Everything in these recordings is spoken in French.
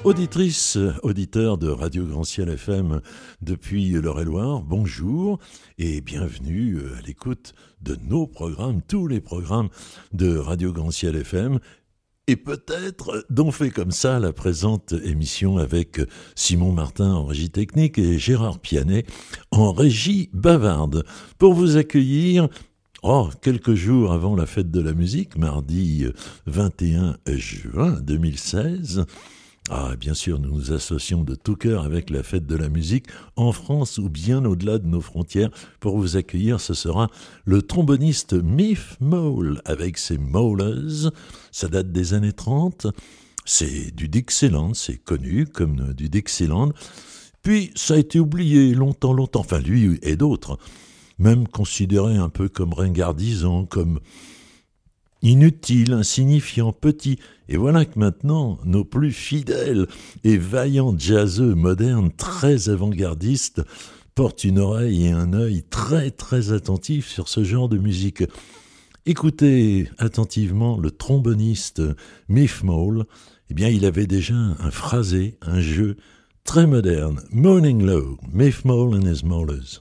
Auditrices, auditeurs de Radio Grand Ciel FM depuis l'Eure-et-Loir, bonjour et bienvenue à l'écoute de nos programmes, tous les programmes de Radio Grand Ciel FM. Et peut-être d'on fait comme ça la présente émission avec Simon Martin en régie technique et Gérard Pianet en régie bavarde pour vous accueillir quelques jours avant la fête de la musique, mardi 21 juin 2016. Bien sûr, nous nous associons de tout cœur avec la fête de la musique en France ou bien au-delà de nos frontières. Pour vous accueillir, ce sera le tromboniste Miff Mole avec ses Molers. Ça date des années 30. C'est du Dixieland, c'est connu comme du Dixieland. Puis, ça a été oublié longtemps, enfin lui et d'autres, même considéré un peu comme ringardisant, comme inutile, insignifiant, petit. Et voilà que maintenant, nos plus fidèles et vaillants jazzeux modernes, très avant-gardistes, portent une oreille et un œil très très attentifs sur ce genre de musique. Écoutez attentivement le tromboniste Miff Mole. Eh bien, il avait déjà un phrasé, un jeu très moderne. Morning Low, Miff Mole and his Molers.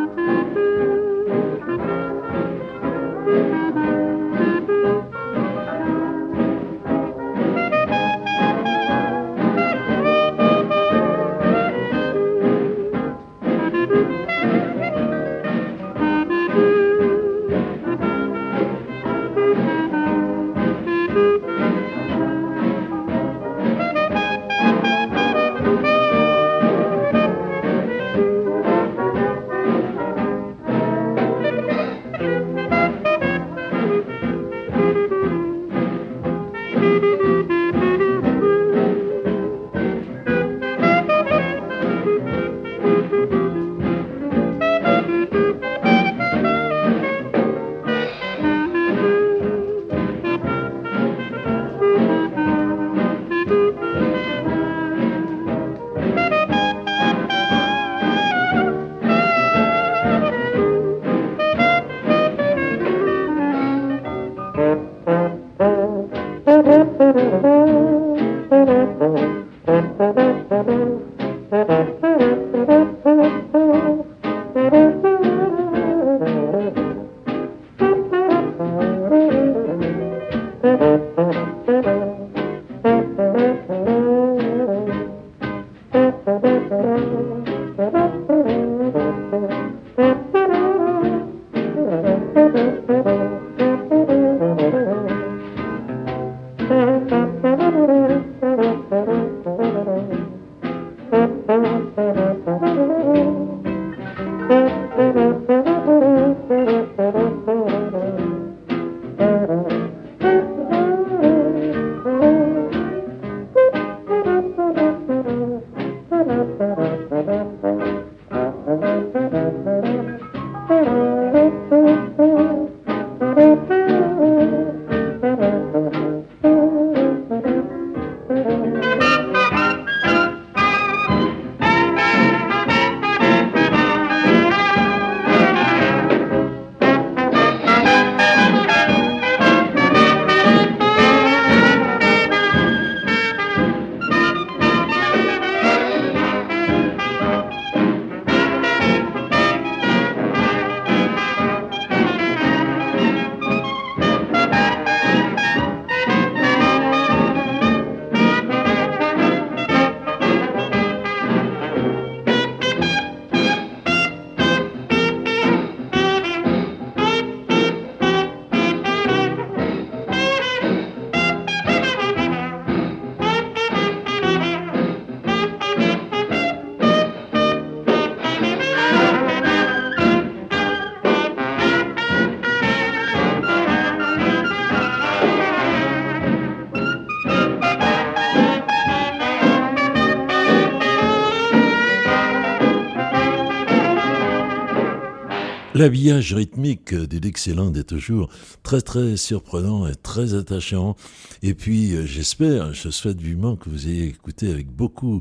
L'habillage rythmique du Dixieland est toujours très très surprenant et très attachant. Et puis je souhaite vivement que vous ayez écouté avec beaucoup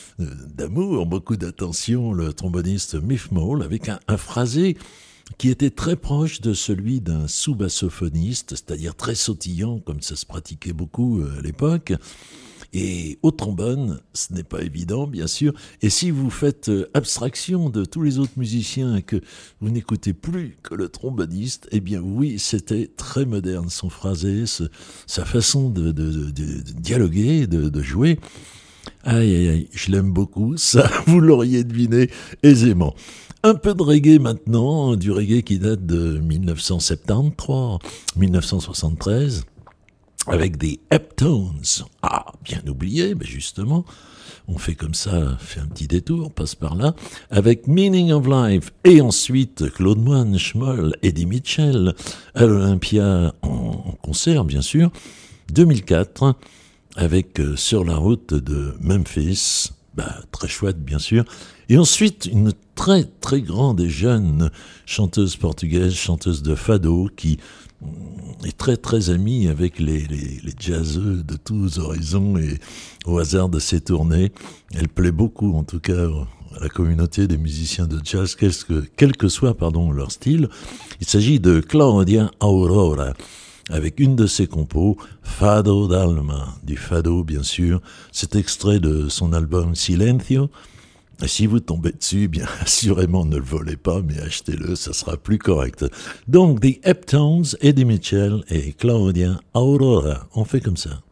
d'amour, beaucoup d'attention le tromboniste Miff Mole avec un phrasé qui était très proche de celui d'un sous-bassophoniste, c'est-à-dire très sautillant comme ça se pratiquait beaucoup à l'époque. Et au trombone, ce n'est pas évident, bien sûr. Et si vous faites abstraction de tous les autres musiciens et que vous n'écoutez plus que le tromboniste, eh bien oui, c'était très moderne, son phrasé, sa façon de dialoguer, de jouer. Aïe, aïe, aïe, je l'aime beaucoup, ça, vous l'auriez deviné aisément. Un peu de reggae maintenant, du reggae qui date de 1973, 1973, avec des Heptones. Ah, bien oublié, mais justement, on fait comme ça, fait un petit détour, passe par là, avec Meaning of Life, et ensuite Claude Moine, Schmoll, Eddie Mitchell, à l'Olympia en concert, bien sûr, 2004, avec Sur la route de Memphis, très chouette bien sûr, et ensuite une très très grande et jeune chanteuse portugaise, chanteuse de fado, qui est très très amie avec les jazzeux de tous horizons et au hasard de ses tournées. Elle plaît beaucoup en tout cas à la communauté des musiciens de jazz, quel que soit leur style. Il s'agit de Claudia Aurora, avec une de ses compos, Fado d'Alma, du fado bien sûr. C'est extrait de son album Silencio. Et si vous tombez dessus, bien assurément ne le volez pas, mais achetez-le, ça sera plus correct. Donc, The Heptones, Eddie Mitchell et Claudia Aurora, on fait comme ça.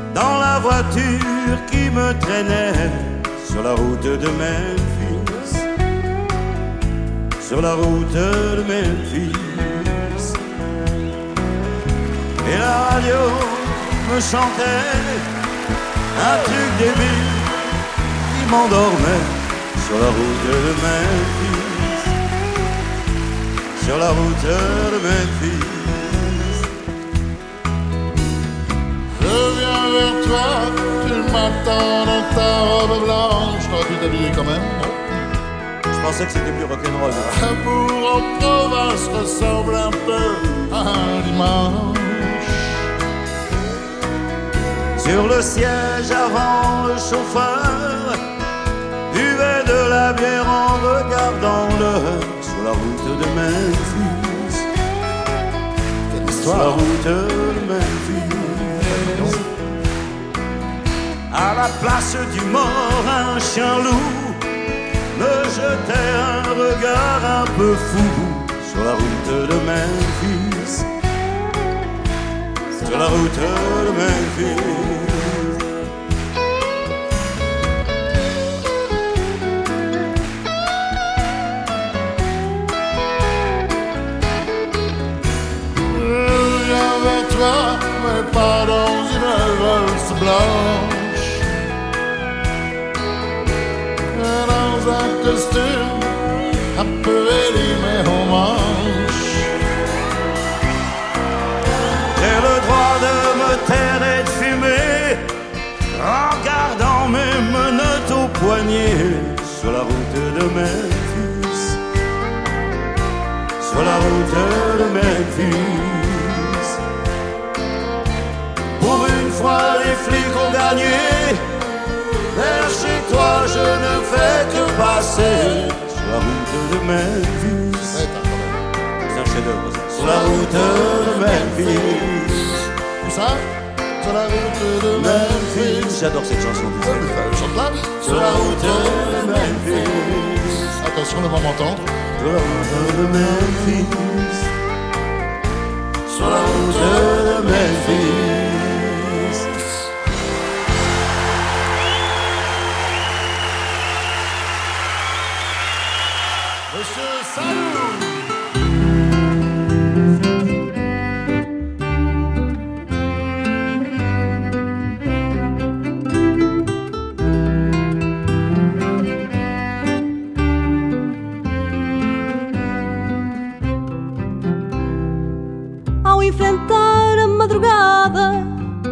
dans la voiture qui me traînait sur la route de Memphis, sur la route de Memphis. Et la radio me chantait un truc débile qui m'endormait sur la route de Memphis, sur la route de Memphis. Je viens vers toi, tu m'attends dans ta robe blanche. T'aurais pu t'habiller quand même, non? Je pensais que c'était plus rock'n'roll. L'amour en province ressemble un peu à un dimanche. Sur le siège avant, le chauffeur buvait de la bière en regardant l'heure sur la route de Memphis, sur la route de Memphis. À la place du mort, un chien loup me jetait un regard un peu fou sur la route de Memphis, sur la route de Memphis. Je viens vers toi, mais pas dans une valse blanche. Dans un costume un peu élimé aux manches. J'ai le droit de me taire et de fumer en gardant mes menottes au poignet sur la route de Memphis, sur la route de Memphis. Pour une fois les flics ont gagné, vers chez toi je ne fais que passer sur la route de Memphis. C'est un chef-d'œuvre ça. Sur la route de Memphis. Où ça? Sur la route de Memphis. J'adore cette chanson. Chante-la. Sur la route de Memphis. Attention, on va m'entendre. Sur la route de Memphis. Sur la route de Memphis. Monsieur Salou. Ao enfrentar a madrugada,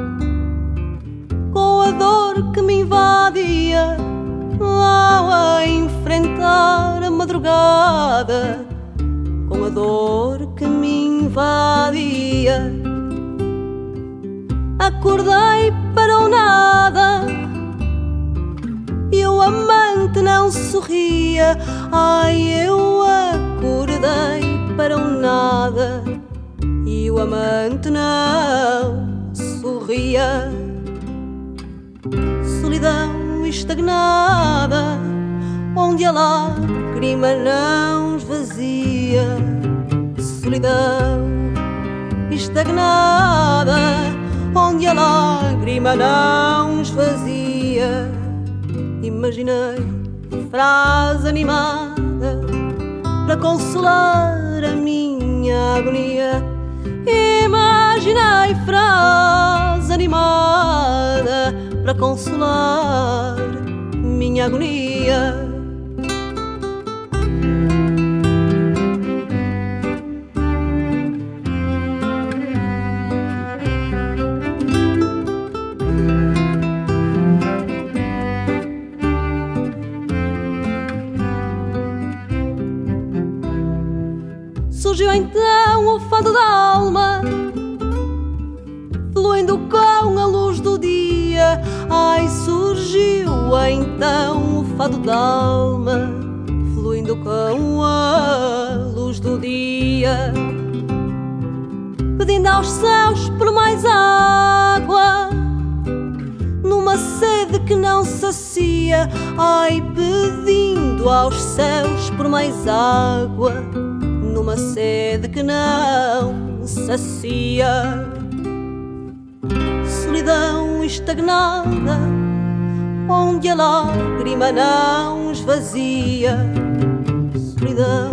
com a dor que me invadia, ao enfrentar a madrugada, com a dor que me invadia, acordei para o nada e o amante não sorria. Ai, eu acordei para o nada e o amante não sorria. Solidão estagnada, onde a lágrima não esvazia. Solidão estagnada, onde a lágrima não esvazia. Imaginei frase animada para consolar a minha agonia. Imaginei frase animada para consolar minha agonia. Surgiu então o fado da alma, fluindo com a luz do dia. Ai, surgiu então o fado da alma, fluindo com a luz do dia. Pedindo aos céus por mais água, numa sede que não sacia. Ai, pedindo aos céus por mais água, numa sede que não sacia. Solidão estagnada, onde a lágrima não esvazia. Solidão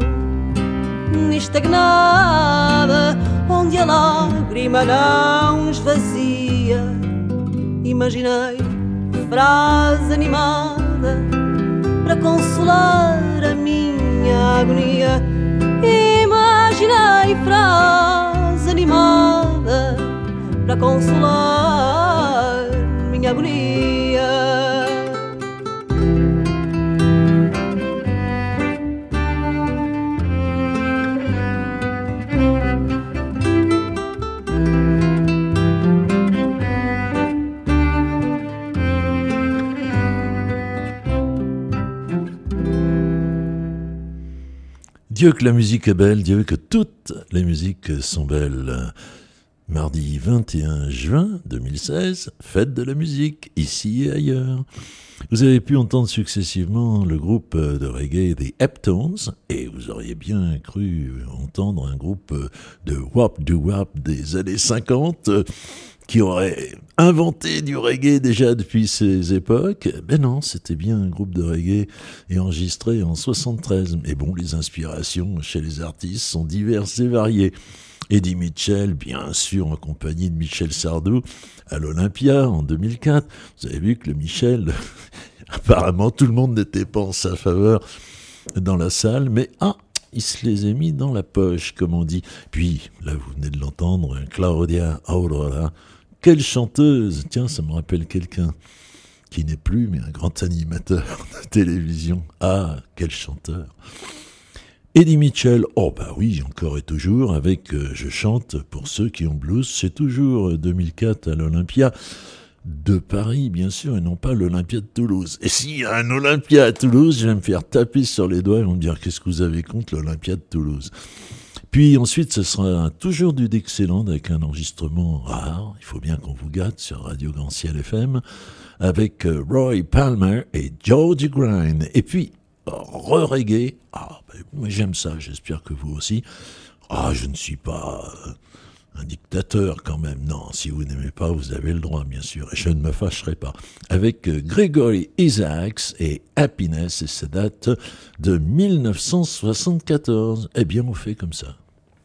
estagnada, onde a lágrima não esvazia. Imaginei frase animada para consolar a minha agonia. Imaginei frase animada para consolar minha agonia. Dieu que la musique est belle, Dieu que toutes les musiques sont belles. Mardi 21 juin 2016, fête de la musique, ici et ailleurs. Vous avez pu entendre successivement le groupe de reggae des Heptones, et vous auriez bien cru entendre un groupe de wap-doo-wap des années 50, qui aurait inventé du reggae déjà depuis ces époques. Ben non, c'était bien un groupe de reggae et enregistré en 73. Mais bon, les inspirations chez les artistes sont diverses et variées. Eddie Mitchell, bien sûr, en compagnie de Michel Sardou, à l'Olympia en 2004. Vous avez vu que le Michel, apparemment tout le monde n'était pas en sa faveur dans la salle, mais il se les a mis dans la poche, comme on dit. Puis, là, vous venez de l'entendre, Claudia Aurora. Quelle chanteuse! Tiens, ça me rappelle quelqu'un qui n'est plus, mais un grand animateur de télévision. Ah, quel chanteur! Eddie Mitchell, oh bah oui, encore et toujours, avec Je chante pour ceux qui ont blues, c'est toujours 2004 à l'Olympia de Paris, bien sûr, et non pas l'Olympia de Toulouse. Et s'il y a un Olympia à Toulouse, je vais me faire taper sur les doigts et vont me dire qu'est-ce que vous avez contre l'Olympia de Toulouse. Puis ensuite, ce sera toujours du Dixieland avec un enregistrement rare, il faut bien qu'on vous gâte sur Radio Grand Ciel FM, avec Roy Palmer et Georgie Grind. Et puis, re-reggae, moi j'aime ça, j'espère que vous aussi. Je ne suis pas un dictateur quand même, non, si vous n'aimez pas, vous avez le droit bien sûr, et je ne me fâcherai pas. Avec Gregory Isaacs et Happiness, et ça date de 1974. Eh bien, on fait comme ça.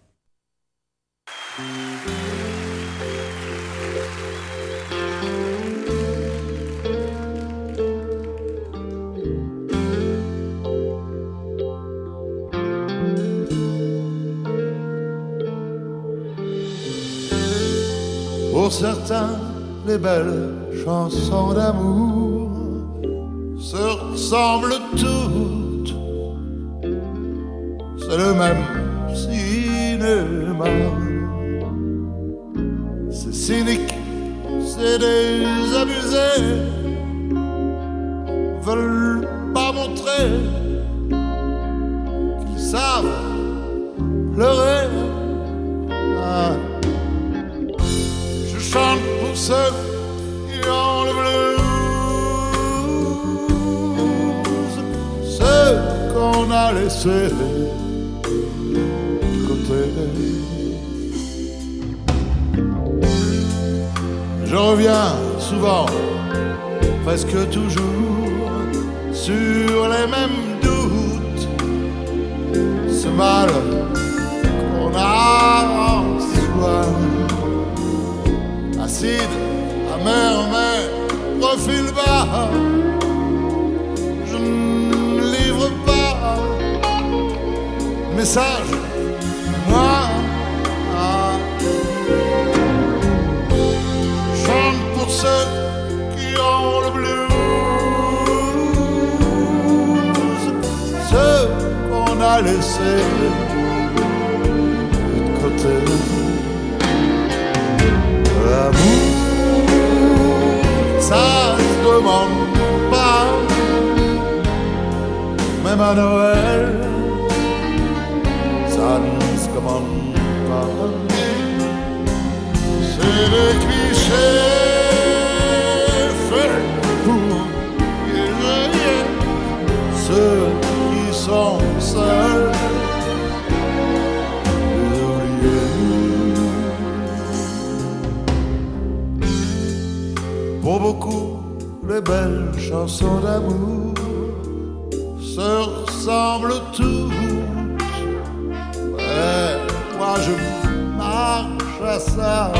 Pour certains, les belles chansons d'amour se ressemblent toutes. C'est le même cinéma. C'est cynique, c'est désabusé. Veulent pas montrer qu'ils savent pleurer. Je chante pour ceux qui ont le blues, ceux qu'on a laissés de côté. Je reviens souvent, presque toujours, sur les mêmes doutes, ce mal qu'on a en soi. Acide, amer, mais profil bas. Je ne livre pas message, moi. Je chante pour ceux qui ont le blues, ceux qu'on a laissés de côté. L'amour, ça se demande pas, même à Noël, ça ne se commande pas. C'est des clichés faits pour éveiller ceux qui sont seuls. Pour beaucoup, les belles chansons d'amour se ressemblent toutes. Mais moi je marche à ça.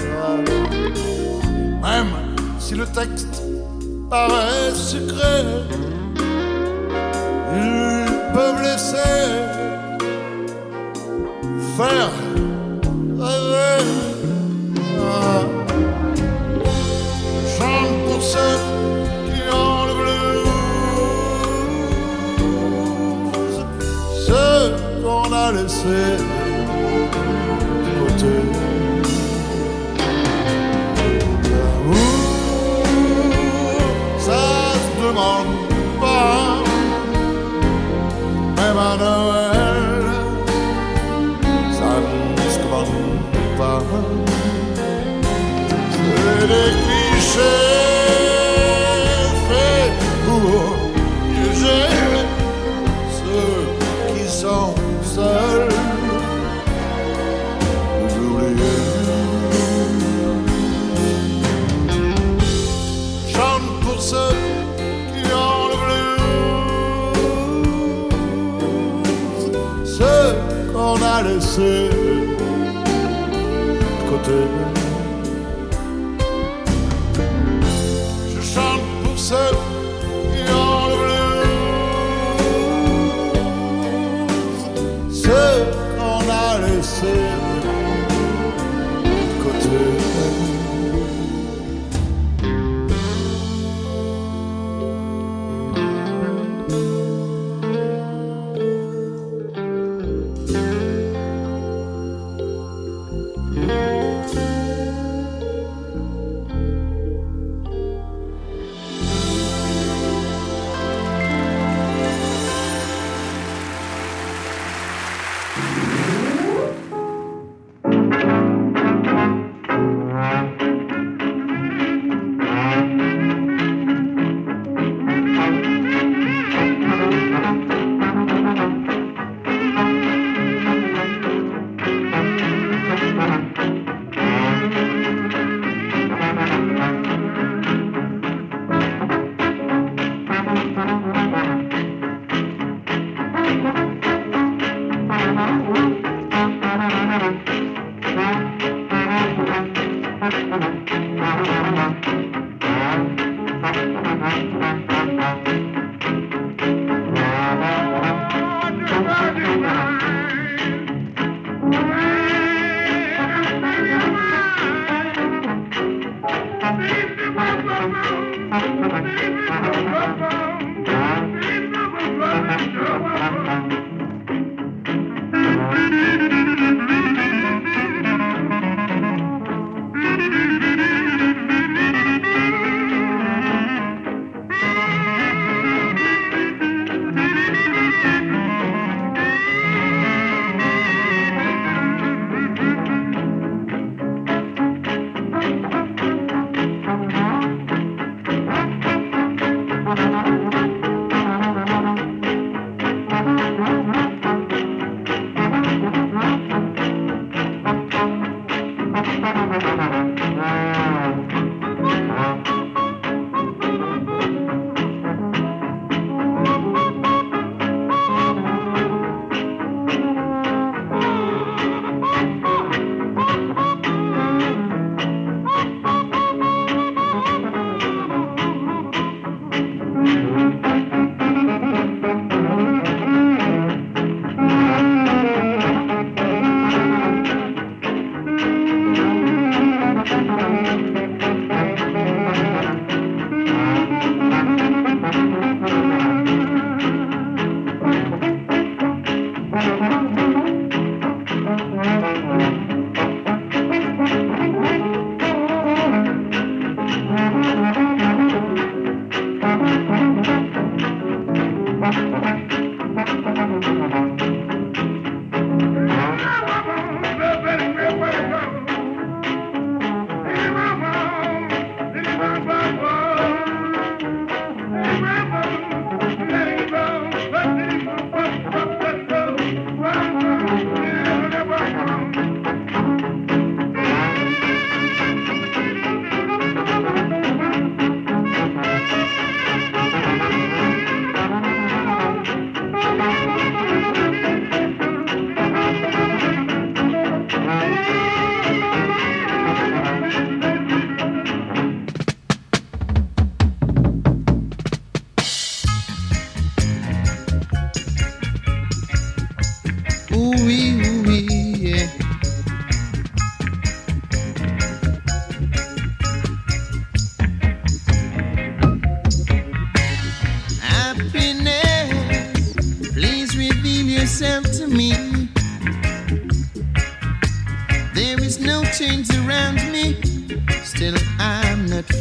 Même si le texte paraît secret, ils peuvent laisser faire rêver. Je chante pour ceux qui ont le blues, ceux qu'on a laissés de côté. Ça se demande pas, même à Noël, ça ne se commande pas. C'est des clichés faits pour piéger ceux qui sont seuls. Vous oubliez. Chante pour ceux qui ont le blues, ceux qu'on a laissés de côté. Je chante pour ceux qui ont le blues, ceux qu'on a laissés de côté.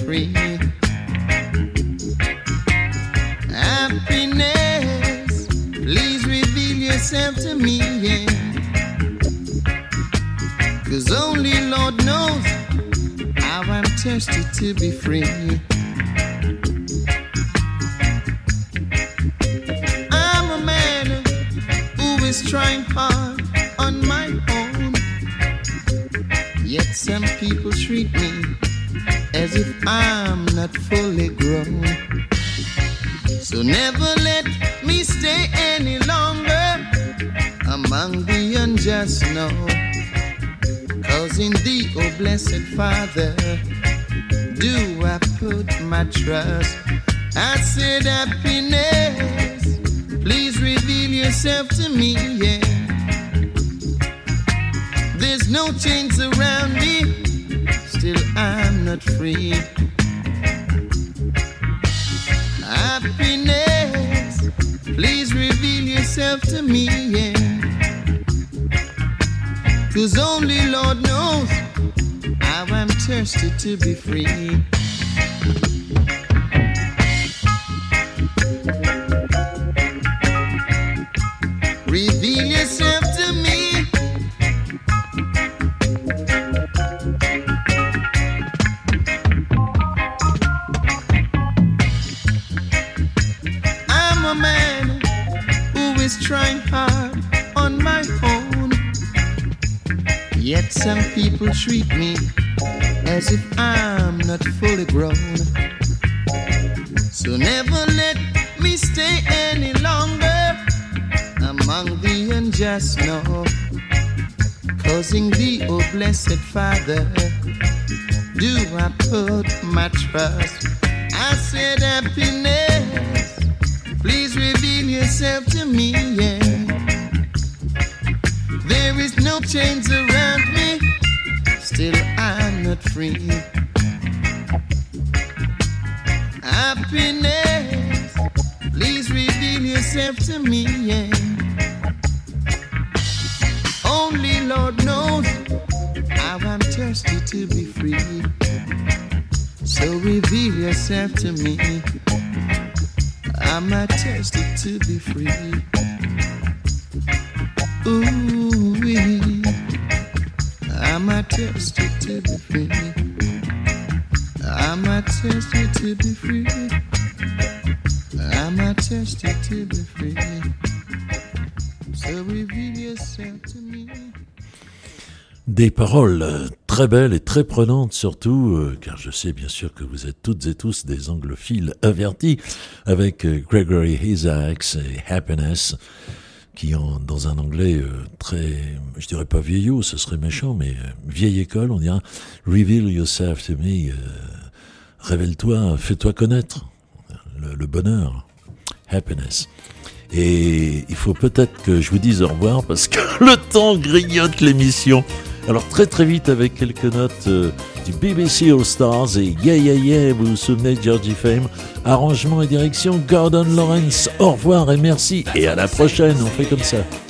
free. Happiness, please reveal yourself to me, yeah. 'Cause only Lord knows how I'm thirsty to be free. I'm a man who is trying hard on my own, yet some people treat me as if I'm not fully grown. So never let me stay any longer among the unjust, no. 'Cause in thee, oh blessed Father, do I put my trust. I said happiness, please reveal yourself to me, yeah. There's no chains around me, still I'm not free. Happiness, please reveal yourself to me, yeah. 'Cause only Lord knows how I'm thirsty to be free. Reveal yourself to me. I'm a man who is trying hard on my own, yet some people treat me as if I'm not fully grown. So never let me stay any longer among the unjust, no. 'Cause in thee, oh blessed Father, do I put my trust. I said happiness, please reveal yourself to me, yeah. There is no chains around me, still I'm not free. Happiness, please reveal yourself to me, yeah. Only Lord knows how I'm thirsty to be free. So reveal yourself to me. I'm not thirsty to be free. Ooh-wee, I'm not thirsty to be free. I'm not thirsty to be free. I'm not thirsty to be free. So reveal yourself to me. Des paroles très belles et très prenantes surtout, car je sais bien sûr que vous êtes toutes et tous des anglophiles avertis, avec Gregory Isaacs et Happiness, qui ont dans un anglais très, je dirais pas vieillot, ce serait méchant, mais vieille école, on dira « Reveal yourself to me », révèle-toi, fais-toi connaître, le bonheur, happiness. Et il faut peut-être que je vous dise au revoir parce que le temps grignote l'émission. Alors très vite avec quelques notes du BBC All Stars et Yeah Yeah Yeah, vous vous souvenez de Georgie Fame, arrangement et direction Gordon Lawrence. Au revoir et merci et à la prochaine, on fait comme ça.